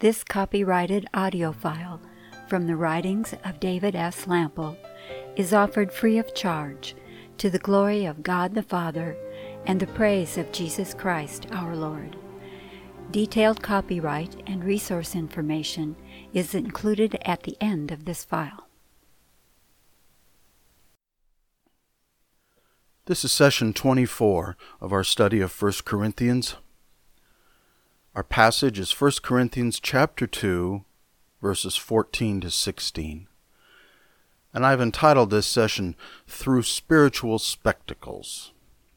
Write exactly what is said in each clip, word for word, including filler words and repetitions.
This copyrighted audio file from the writings of David S. Lample is offered free of charge to the glory of God the Father and the praise of Jesus Christ our Lord. Detailed copyright and resource information is included at the end of this file. This is session twenty-four of our study of First Corinthians. Our passage is First Corinthians chapter two, verses fourteen to sixteen. And I've entitled this session, Through Spiritual Spectacles.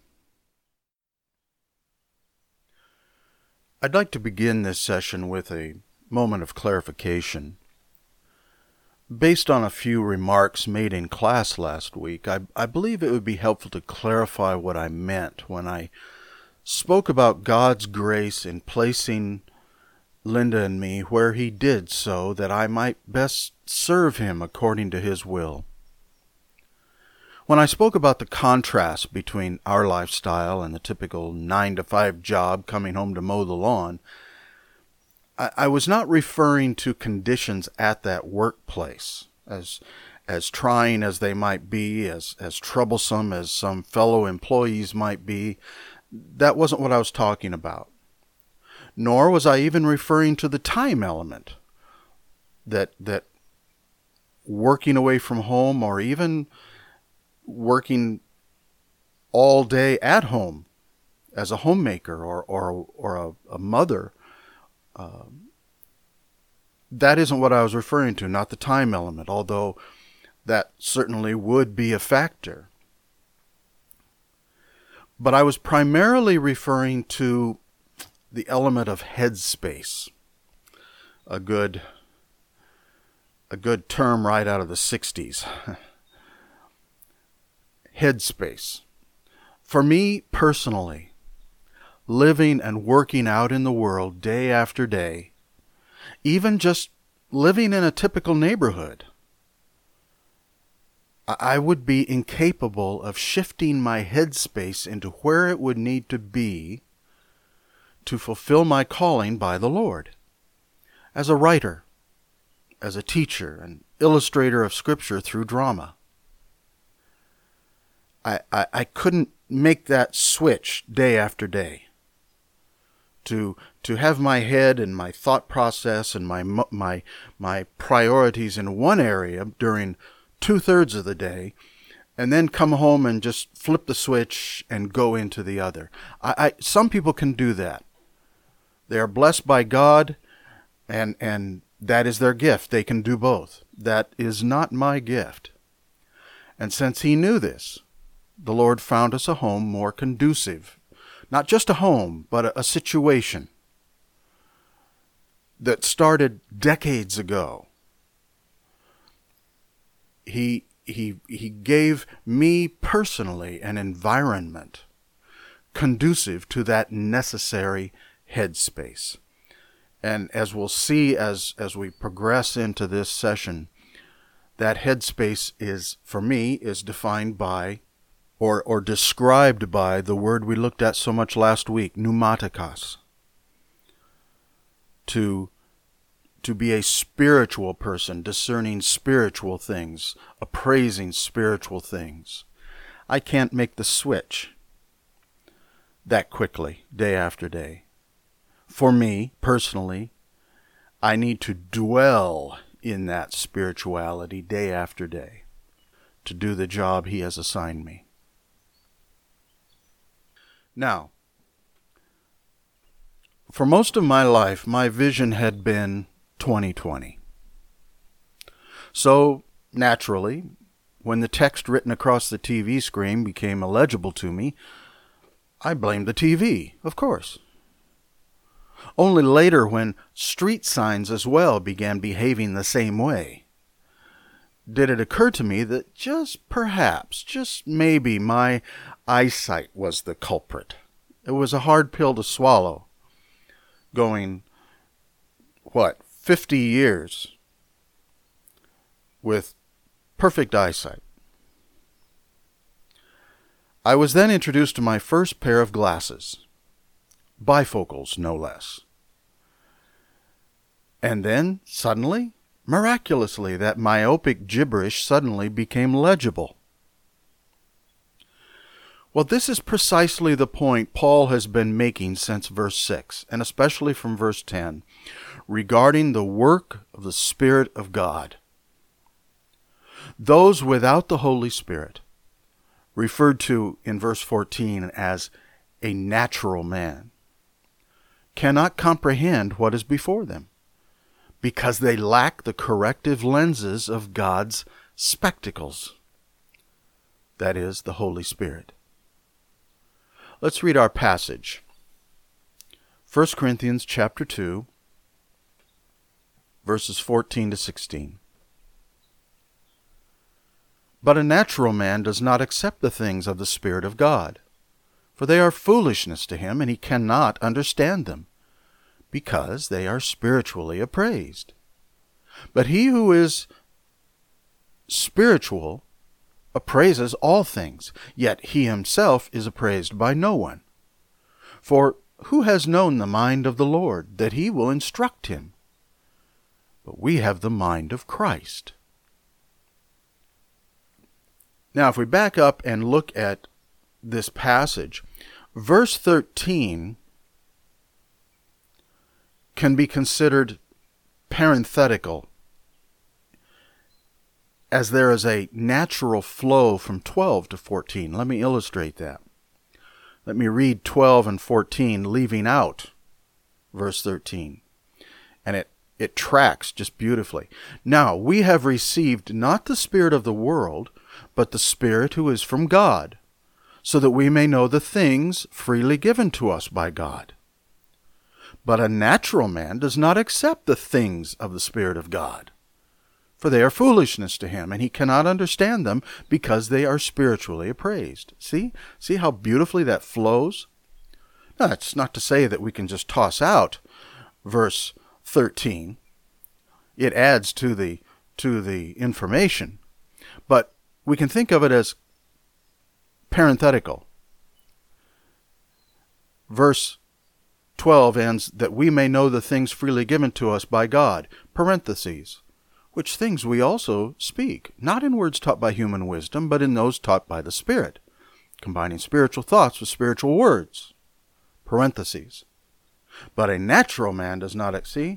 I'd like to begin this session with a moment of clarification. Based on a few remarks made in class last week, I, I believe it would be helpful to clarify what I meant when I spoke about God's grace in placing Linda and me where He did so that I might best serve Him according to His will. When I spoke about the contrast between our lifestyle and the typical nine to five job coming home to mow the lawn, I, I was not referring to conditions at that workplace, as as trying as they might be, as, as troublesome as some fellow employees might be. That wasn't what I was talking about. Nor was I even referring to the time element, that that working away from home or even working all day at home as a homemaker or or or a, a mother, uh, that isn't what I was referring to, not the time element, although that certainly would be a factor. But I was primarily referring to the element of headspace, a good, a good term right out of the sixties. Headspace. For me personally, living and working out in the world day after day, even just living in a typical neighborhood, I would be incapable of shifting my headspace into where it would need to be to fulfill my calling by the Lord. As a writer, as a teacher, an illustrator of Scripture through drama, I, I, I couldn't make that switch day after day. To to have my head and my thought process and my my my priorities in one area during two-thirds of the day, and then come home and just flip the switch and go into the other. I, I some people can do that. They are blessed by God, and and that is their gift. They can do both. That is not my gift. And since He knew this, the Lord found us a home more conducive. Not just a home, but a, a situation that started decades ago. He he he gave me personally an environment conducive to that necessary headspace. And as we'll see as as we progress into this session, that headspace is, for me, is defined by or or described by the word we looked at so much last week, pneumatikos. To to be a spiritual person, discerning spiritual things, appraising spiritual things. I can't make the switch that quickly, day after day. For me, personally, I need to dwell in that spirituality day after day to do the job He has assigned me. Now, for most of my life, my vision had been twenty twenty. So, naturally, when the text written across the T V screen became illegible to me, I blamed the T V, of course. Only later, when street signs as well began behaving the same way, did it occur to me that just perhaps, just maybe, my eyesight was the culprit. It was a hard pill to swallow, going, what, fifty years with perfect eyesight. I was then introduced to my first pair of glasses, bifocals no less. And then, suddenly, miraculously, that myopic gibberish suddenly became legible. Well, this is precisely the point Paul has been making since verse six, and especially from verse ten, regarding the work of the Spirit of God. Those without the Holy Spirit, referred to in verse fourteen as a natural man, cannot comprehend what is before them, because they lack the corrective lenses of God's spectacles, that is, the Holy Spirit. Let's read our passage. First Corinthians chapter two, verses fourteen to sixteen. But a natural man does not accept the things of the Spirit of God, for they are foolishness to him, and he cannot understand them, because they are spiritually appraised. But he who is spiritual appraises all things, yet he himself is appraised by no one. For who has known the mind of the Lord, that he will instruct him? But we have the mind of Christ. Now, if we back up and look at this passage, verse thirteen can be considered parenthetical, as there is a natural flow from twelve to fourteen. Let me illustrate that. Let me read twelve and fourteen, leaving out verse thirteen. And it, it tracks just beautifully. Now, we have received not the spirit of the world, but the Spirit who is from God, so that we may know the things freely given to us by God. But a natural man does not accept the things of the Spirit of God, for they are foolishness to him, and he cannot understand them, because they are spiritually appraised. See? See how beautifully that flows? Now, that's not to say that we can just toss out verse thirteen. It adds to the to the information, but we can think of it as parenthetical. Verse twelve ends, that we may know the things freely given to us by God, parentheses, which things we also speak, not in words taught by human wisdom, but in those taught by the Spirit, combining spiritual thoughts with spiritual words, parentheses. But a natural man does not see.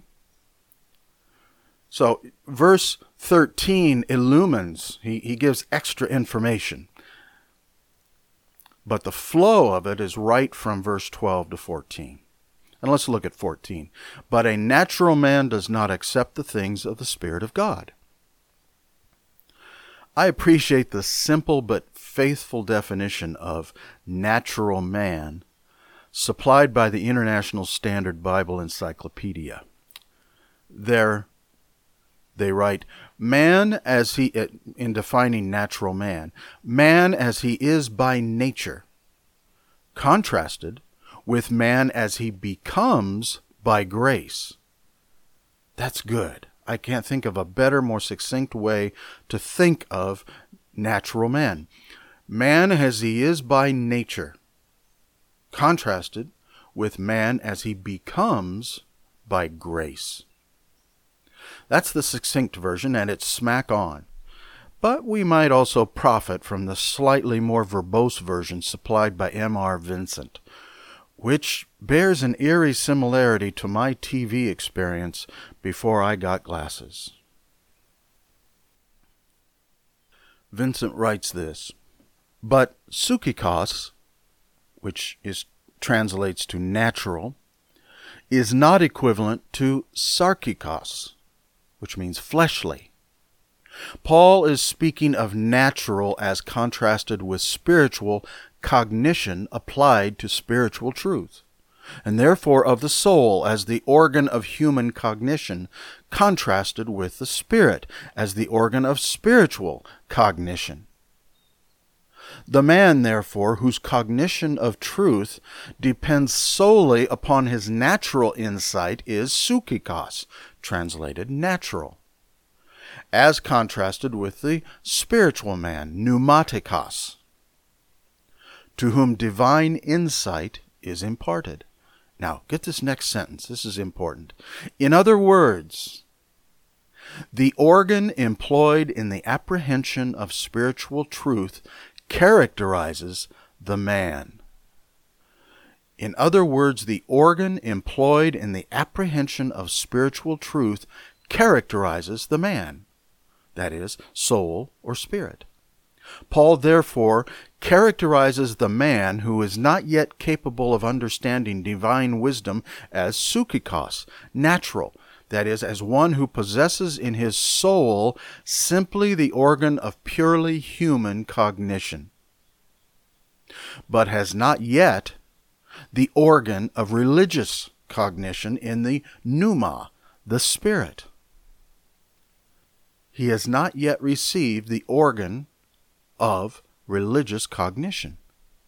So verse thirteen illumines, he, he gives extra information. But the flow of it is right from verse twelve to fourteen. And let's look at fourteen. But a natural man does not accept the things of the Spirit of God. I appreciate the simple but faithful definition of natural man supplied by the International Standard Bible Encyclopedia. There, they write, man as he, in defining natural man, man as he is by nature, contrasted with man as he becomes by grace. That's good. I can't think of a better, more succinct way to think of natural man. Man as he is by nature, contrasted with man as he becomes by grace. That's the succinct version, and it's smack on. But we might also profit from the slightly more verbose version supplied by M R Vincent, which bears an eerie similarity to my T V experience before I got glasses. Vincent writes this, but psychikos, which is translates to natural, is not equivalent to sarkikos, which means fleshly. Paul is speaking of natural as contrasted with spiritual cognition applied to spiritual truth, and therefore of the soul as the organ of human cognition contrasted with the spirit as the organ of spiritual cognition. The man, therefore, whose cognition of truth depends solely upon his natural insight is psychikos, translated natural, as contrasted with the spiritual man, pneumatikos, to whom divine insight is imparted, Now, get this next sentence. This is important. In other words, the organ employed in the apprehension of spiritual truth characterizes the man. In other words, the organ employed in the apprehension of spiritual truth characterizes the man, that is, soul or spirit. Paul, therefore, characterizes the man who is not yet capable of understanding divine wisdom as psychikos, natural, that is, as one who possesses in his soul simply the organ of purely human cognition, but has not yet the organ of religious cognition in the pneuma, the spirit. He has not yet received the organ of religious cognition.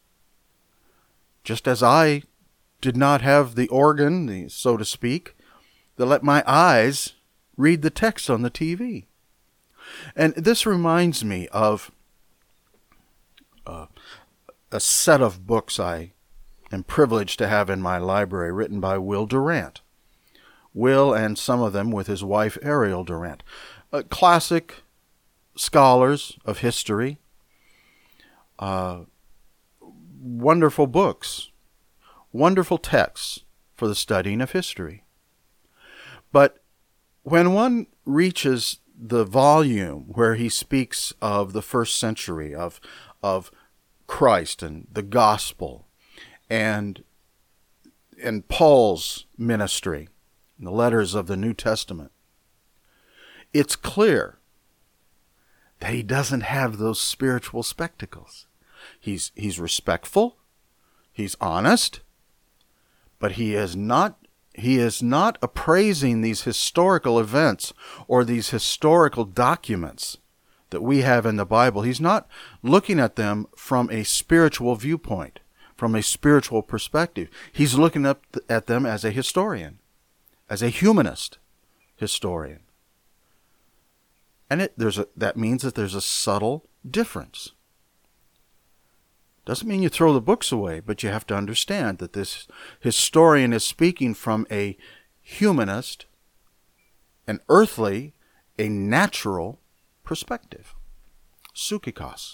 Just as I did not have the organ, the, so to speak, that let my eyes read the text on the T V. And this reminds me of uh, a set of books I am privileged to have in my library written by Will Durant. Will, and some of them with his wife Ariel Durant. Uh, classic scholars of history. Uh, wonderful books. Wonderful texts for the studying of history. But when one reaches the volume where he speaks of the first century, of, of Christ and the gospel, and, and Paul's ministry, and the letters of the New Testament, it's clear that he doesn't have those spiritual spectacles. He's, he's respectful, he's honest, but he is not He is not appraising these historical events or these historical documents that we have in the Bible. He's not looking at them from a spiritual viewpoint, from a spiritual perspective. He's looking up at them as a historian, as a humanist historian. And it, there's a, that means that there's a subtle difference. Doesn't mean you throw the books away, but you have to understand that this historian is speaking from a humanist, an earthly, a natural perspective. Psychikos.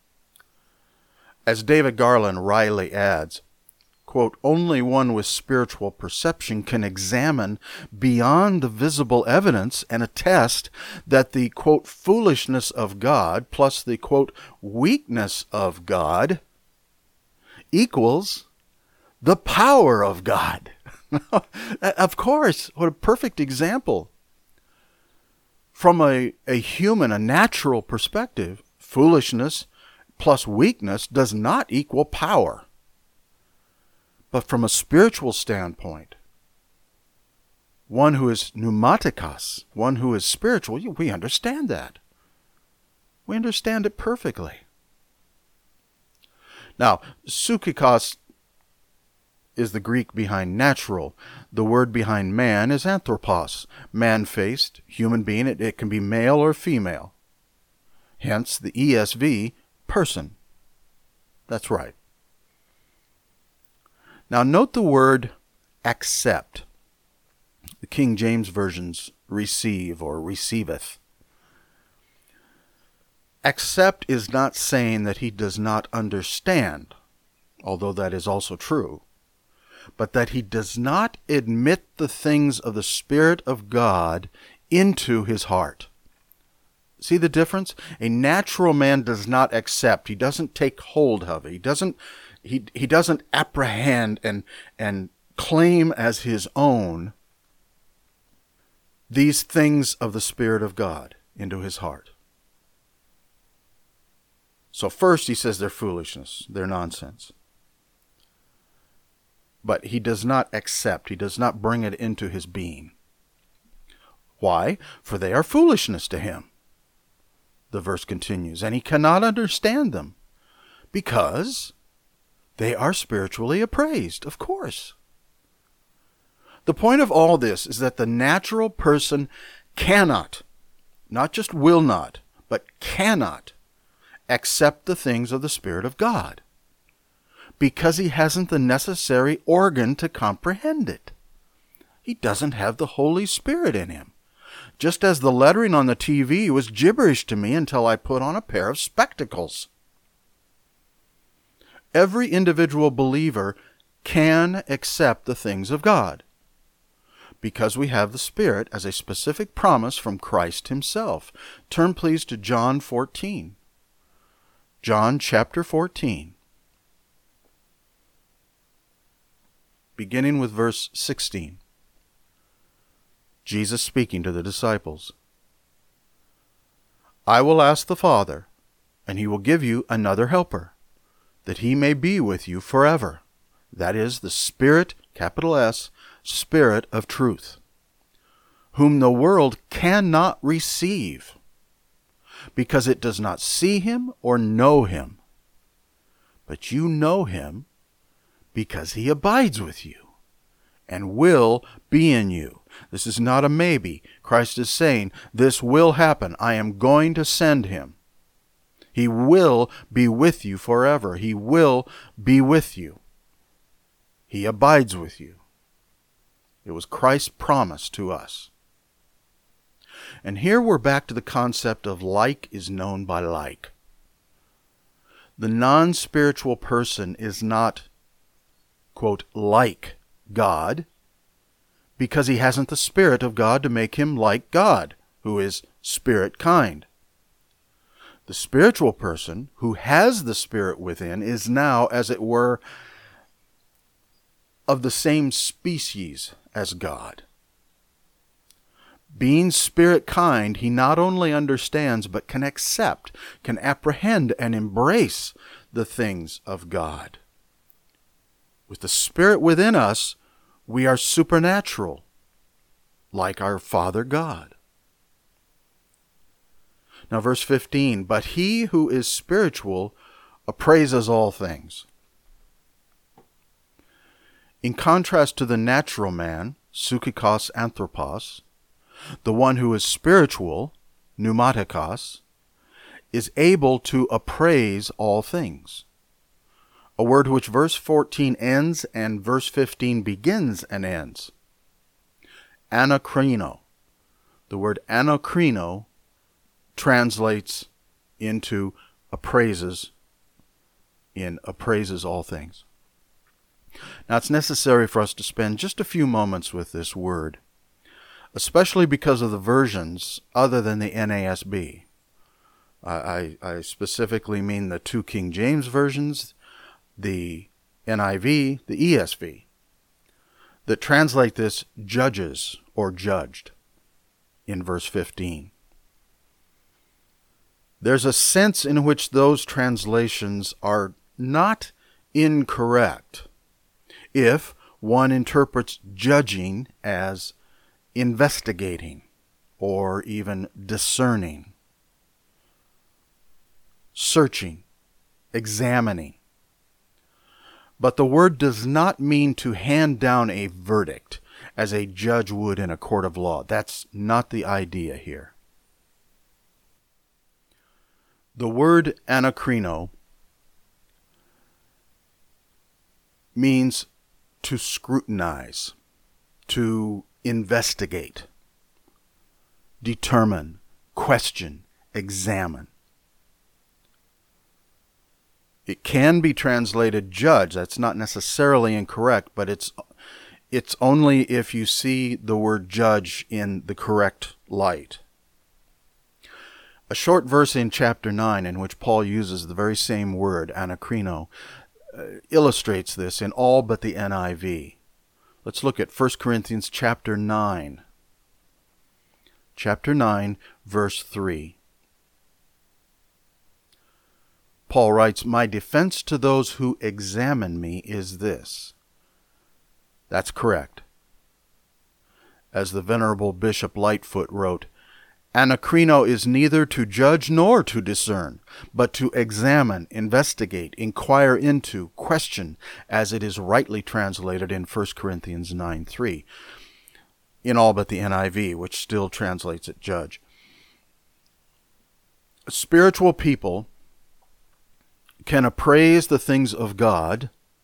As David Garland Riley adds, quote, only one with spiritual perception can examine beyond the visible evidence and attest that the, quote, foolishness of God plus the, quote, weakness of God equals the power of God. Of course, what a perfect example. From a, a human, a natural perspective, foolishness plus weakness does not equal power. But from a spiritual standpoint, one who is pneumatikos, one who is spiritual, we understand that. We understand it perfectly. Now, psychikos is the Greek behind natural. The word behind man is anthropos, man-faced, human being. It, it can be male or female. Hence, the E S V, person. That's right. Now, note the word accept. The King James versions receive or receiveth. Accept is not saying that he does not understand, although that is also true, but that he does not admit the things of the Spirit of God into his heart. See the difference? A natural man does not accept. He doesn't take hold of it. He doesn't, he, he doesn't apprehend and, and claim as his own these things of the Spirit of God into his heart. So first he says they're foolishness, they're nonsense. But he does not accept, he does not bring it into his being. Why? For they are foolishness to him. The verse continues, and he cannot understand them because they are spiritually appraised, of course. The point of all this is that the natural person cannot, not just will not, but cannot accept the things of the Spirit of God, because he hasn't the necessary organ to comprehend it. He doesn't have the Holy Spirit in him. Just as the lettering on the T V was gibberish to me until I put on a pair of spectacles. Every individual believer can accept the things of God because we have the Spirit as a specific promise from Christ himself. Turn please to John fourteen. John chapter fourteen. Beginning with verse sixteen. Jesus speaking to the disciples. I will ask the Father, and he will give you another helper, that he may be with you forever. That is the Spirit, capital S, Spirit of truth, whom the world cannot receive, because it does not see him or know him. But you know him, because he abides with you, and will be in you. This is not a maybe. Christ is saying, this will happen. I am going to send him. He will be with you forever. He will be with you. He abides with you. It was Christ's promise to us. And here we're back to the concept of like is known by like. The non-spiritual person is not, quote, like God, because he hasn't the Spirit of God to make him like God, who is spirit kind. The spiritual person who has the Spirit within is now, as it were, of the same species as God. Being spirit kind, he not only understands but can accept, can apprehend and embrace the things of God. With the Spirit within us, we are supernatural, like our Father God. Now verse fifteen, but he who is spiritual appraises all things. In contrast to the natural man, psychikos anthropos, the one who is spiritual, pneumatikos, is able to appraise all things. A word which verse fourteen ends and verse fifteen begins and ends. Anakrino. The word anakrino translates into appraises, in appraises all things. Now it's necessary for us to spend just a few moments with this word, especially because of the versions other than the N A S B. I, I, I specifically mean the two King James versions, the N I V, the E S V, that translate this judges or judged in verse fifteen. There's a sense in which those translations are not incorrect if one interprets judging as investigating or even discerning, searching, examining. But the word does not mean to hand down a verdict as a judge would in a court of law. That's not the idea here. The word anakrino means to scrutinize, to investigate, determine, question, examine. It can be translated judge. That's not necessarily incorrect, but it's it's only if you see the word judge in the correct light. A short verse in chapter nine in which Paul uses the very same word, anakrino, uh, illustrates this in all but the N I V. Let's look at First Corinthians chapter nine. Chapter nine, verse three. Paul writes, "My defense to those who examine me is this." That's correct. As the Venerable Bishop Lightfoot wrote, "Anakrino is neither to judge nor to discern, but to examine, investigate, inquire into, question, as it is rightly translated in First Corinthians nine three, in all but the N I V, which still translates it judge. Spiritual people can appraise the things of God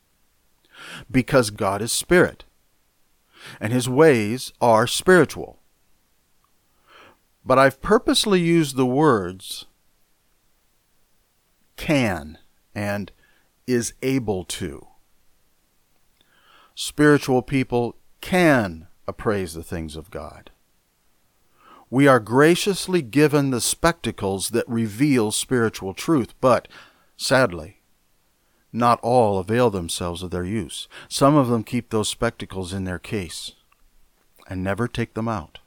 because God is spirit, and his ways are spiritual. But I've purposely used the words can and is able to. Spiritual people can appraise the things of God. We are graciously given the spectacles that reveal spiritual truth, but, sadly, not all avail themselves of their use. Some of them keep those spectacles in their case and never take them out.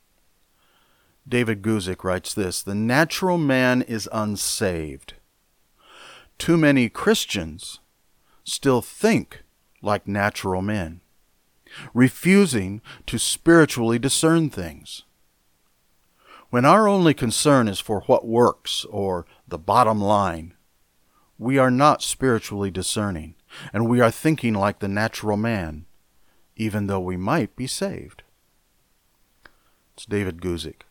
David Guzik writes this: "The natural man is unsaved. Too many Christians still think like natural men, refusing to spiritually discern things. When our only concern is for what works or the bottom line, we are not spiritually discerning, and we are thinking like the natural man, even though we might be saved." It's David Guzik.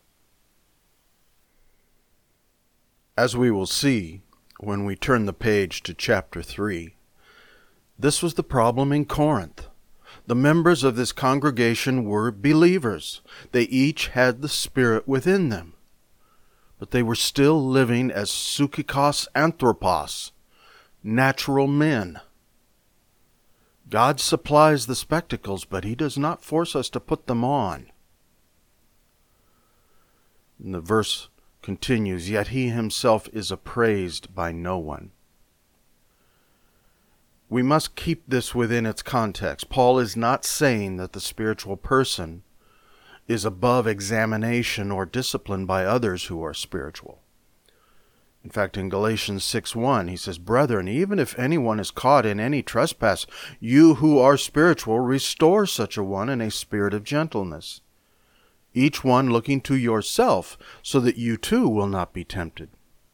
As we will see when we turn the page to chapter three, this was the problem in Corinth. The members of this congregation were believers. They each had the Spirit within them. But they were still living as psychikos anthropos, natural men. God supplies the spectacles, but he does not force us to put them on. And the verse continues, "Yet he himself is appraised by no one." We must keep this within its context. Paul is not saying that the spiritual person is above examination or discipline by others who are spiritual. In fact, in Galatians six one, he says, "Brethren, even if anyone is caught in any trespass, you who are spiritual, restore such a one in a spirit of gentleness, each one looking to yourself, so that you too will not be tempted."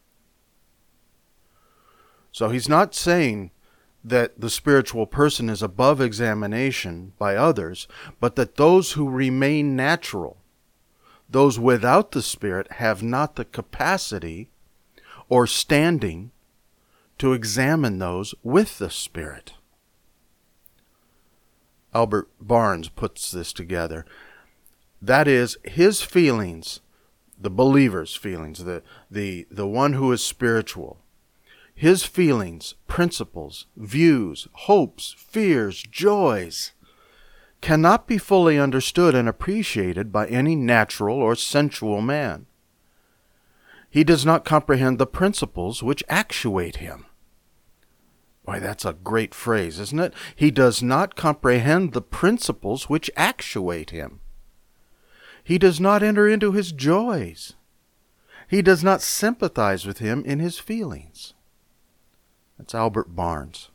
So he's not saying that the spiritual person is above examination by others, but that those who remain natural, those without the Spirit, have not the capacity or standing to examine those with the Spirit. Albert Barnes puts this together. That is, his feelings, the believer's feelings, the, the, the one who is spiritual, his feelings, principles, views, hopes, fears, joys cannot be fully understood and appreciated by any natural or sensual man. He does not comprehend the principles which actuate him. Why, that's a great phrase, isn't it? He does not comprehend the principles which actuate him. He does not enter into his joys. He does not sympathize with him in his feelings. That's Albert Barnes.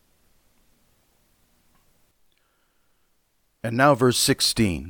And now verse sixteen,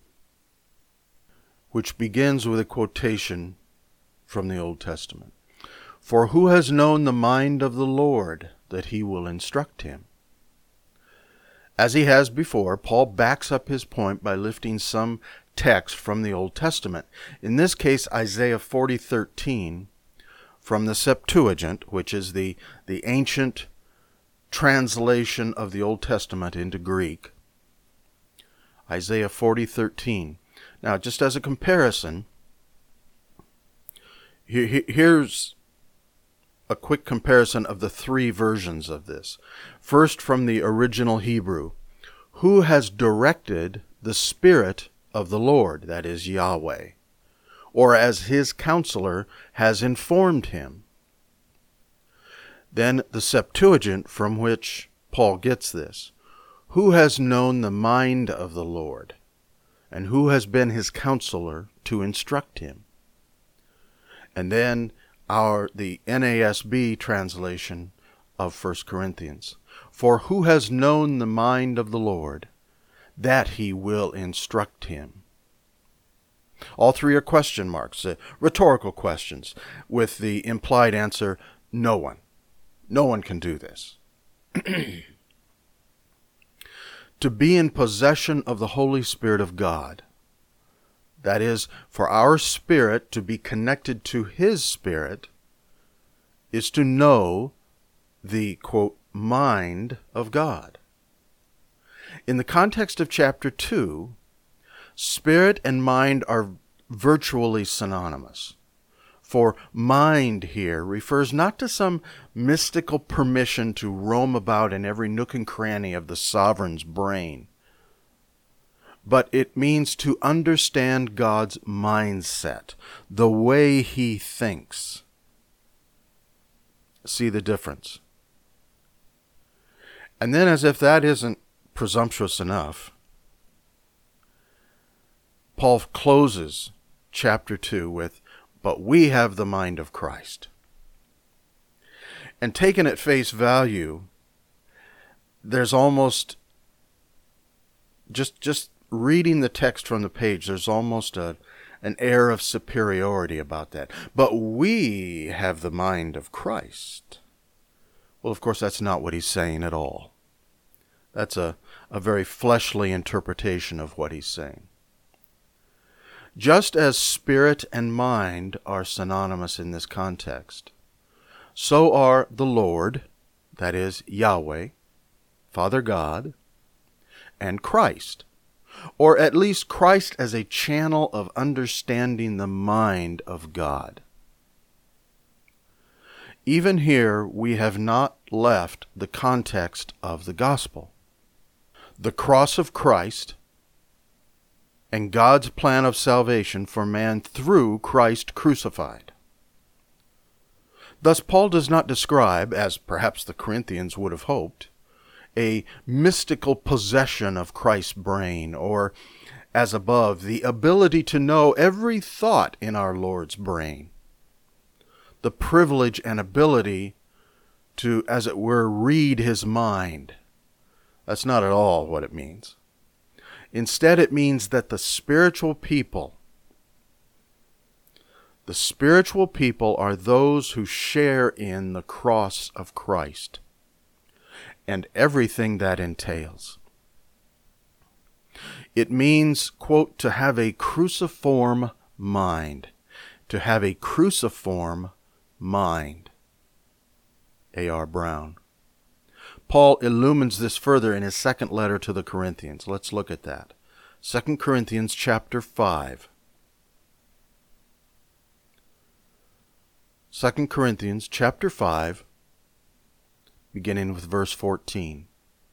which begins with a quotation from the Old Testament. "For who has known the mind of the Lord, that he will instruct him?" As he has before, Paul backs up his point by lifting some text from the Old Testament. In this case, Isaiah forty thirteen, from the Septuagint, which is the, the ancient translation of the Old Testament into Greek. Isaiah forty thirteen. Now, just as a comparison, here, here's a quick comparison of the three versions of this. First, from the original Hebrew. Who has directed the Spirit of the Lord, that is Yahweh, or as his counselor has informed him? Then the Septuagint, from which Paul gets this. Who has known the mind of the Lord, and who has been his counselor to instruct him? And then our the N A S B translation of First Corinthians. For who has known the mind of the Lord, that he will instruct him? All three are question marks, uh, rhetorical questions, with the implied answer, no one. No one can do this. To be in possession of the Holy Spirit of God, that is, for our spirit to be connected to his Spirit, is to know the, quote, mind of God. In the context of chapter two, spirit and mind are virtually synonymous. For mind here refers not to some mystical permission to roam about in every nook and cranny of the sovereign's brain, but it means to understand God's mindset, the way he thinks. See the difference? And then, as if that isn't presumptuous enough, Paul closes chapter two with, "But we have the mind of Christ." And taken at face value, there's almost, just just reading the text from the page, there's almost a an air of superiority about that. But we have the mind of Christ. Well, of course, that's not what he's saying at all. That's a, a very fleshly interpretation of what he's saying. Just as spirit and mind are synonymous in this context, so are the Lord, that is, Yahweh, Father God, and Christ, or at least Christ as a channel of understanding the mind of God. Even here, we have not left the context of the gospel. The cross of Christ and God's plan of salvation for man through Christ crucified. Thus, Paul does not describe, as perhaps the Corinthians would have hoped, a mystical possession of Christ's brain, or, as above, the ability to know every thought in our Lord's brain. The privilege and ability to, as it were, read his mind. That's not at all what it means. Instead, it means that the spiritual people, the spiritual people are those who share in the cross of Christ and everything that entails. It means, quote, to have a cruciform mind. To have a cruciform mind. A R Brown. Paul illumines this further in his second letter to the Corinthians. Let's look at that. Second Corinthians chapter five. Second Corinthians chapter five, beginning with verse fourteen.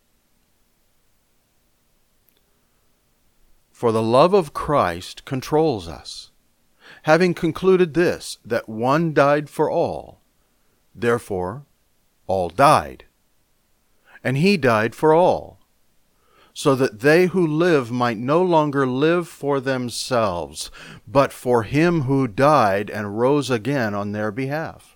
For the love of Christ controls us, having concluded this, that one died for all, therefore all died. And he died for all, so that they who live might no longer live for themselves, but for him who died and rose again on their behalf.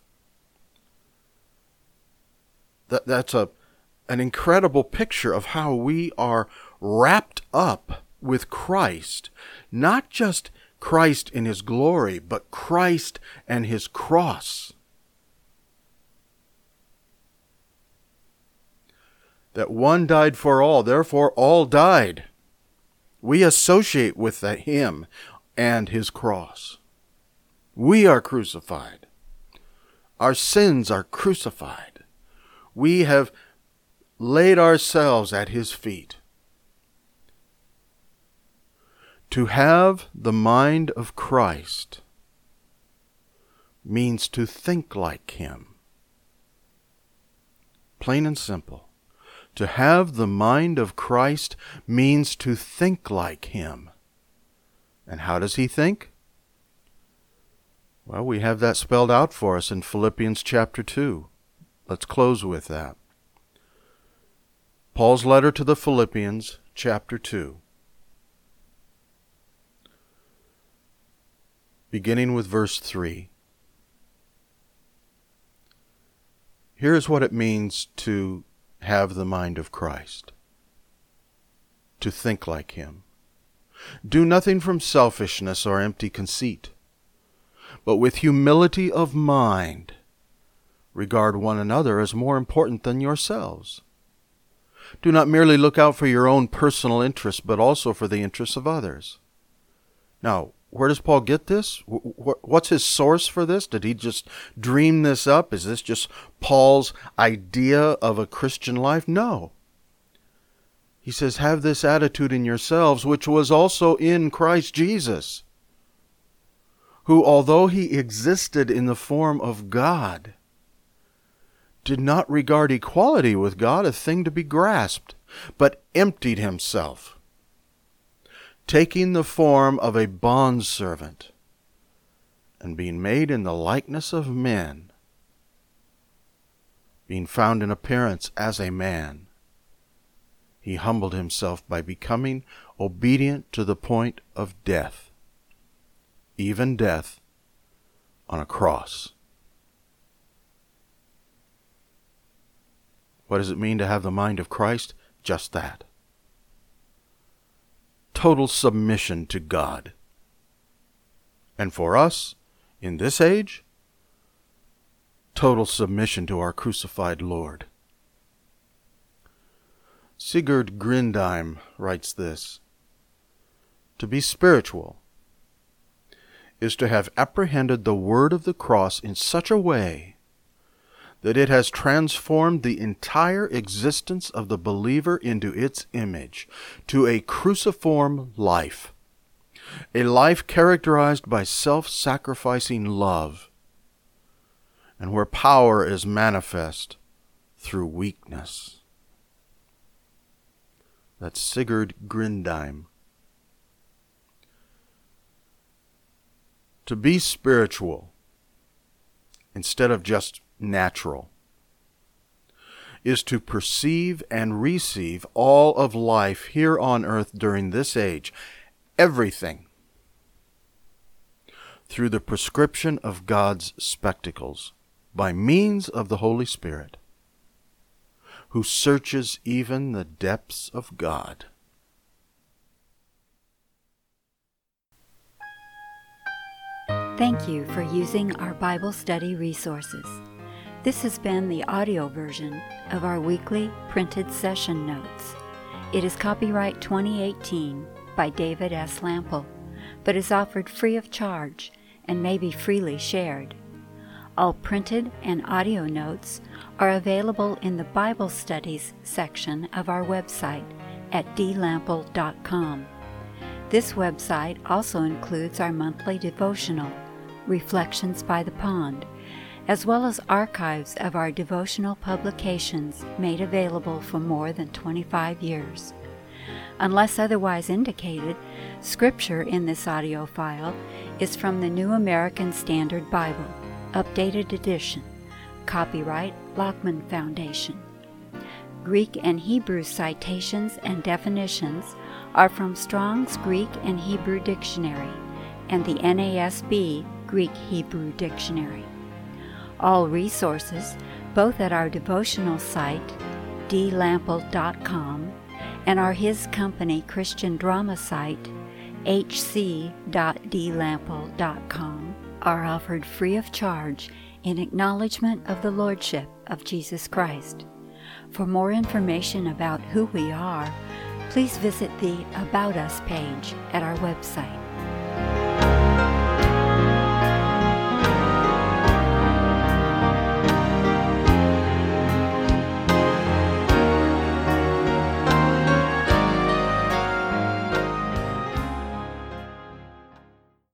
That, that's a, an incredible picture of how we are wrapped up with Christ, not just Christ in his glory, but Christ and his cross. That one died for all, therefore all died. We associate with the, him and his cross. We are crucified. Our sins are crucified. We have laid ourselves at his feet. To have the mind of Christ means to think like him. Plain and simple. To have the mind of Christ means to think like him. And how does he think? Well, we have that spelled out for us in Philippians chapter two. Let's close with that. Paul's letter to the Philippians chapter two. Beginning with verse three. Here is what it means to have the mind of Christ. To think like him. Do nothing from selfishness or empty conceit, but with humility of mind, regard one another as more important than yourselves. Do not merely look out for your own personal interests, but also for the interests of others. Now, where does Paul get this? What's his source for this? Did he just dream this up? Is this just Paul's idea of a Christian life? No. He says, have this attitude in yourselves, which was also in Christ Jesus, who, although he existed in the form of God, did not regard equality with God a thing to be grasped, but emptied himself, taking the form of a bondservant, and being made in the likeness of men, being found in appearance as a man, he humbled himself by becoming obedient to the point of death, even death on a cross. What does it mean to have the mind of Christ? Just that. Total submission to God. And for us, in this age, total submission to our crucified Lord. Sigurd Grindheim writes this: to be spiritual is to have apprehended the word of the cross in such a way that it has transformed the entire existence of the believer into its image, to a cruciform life, a life characterized by self-sacrificing love, and where power is manifest through weakness. That's Sigurd Grindheim. To be spiritual instead of just natural is to perceive and receive all of life here on earth during this age, everything, through the prescription of God's spectacles, by means of the Holy Spirit, who searches even the depths of God. Thank you for using our Bible study resources. This has been the audio version of our weekly printed session notes. It is copyright twenty eighteen by David S. Lample, but is offered free of charge and may be freely shared. All printed and audio notes are available in the Bible Studies section of our website at d lample dot com. This website also includes our monthly devotional, Reflections by the Pond, as well as archives of our devotional publications made available for more than twenty-five years. Unless otherwise indicated, scripture in this audio file is from the New American Standard Bible, Updated Edition, copyright Lockman Foundation. Greek and Hebrew citations and definitions are from Strong's Greek and Hebrew Dictionary and the N A S B Greek-Hebrew Dictionary. All resources, both at our devotional site, d lample dot com, and our His Company Christian drama site, h c dot d lample dot com, are offered free of charge in acknowledgement of the Lordship of Jesus Christ. For more information about who we are, please visit the About Us page at our website.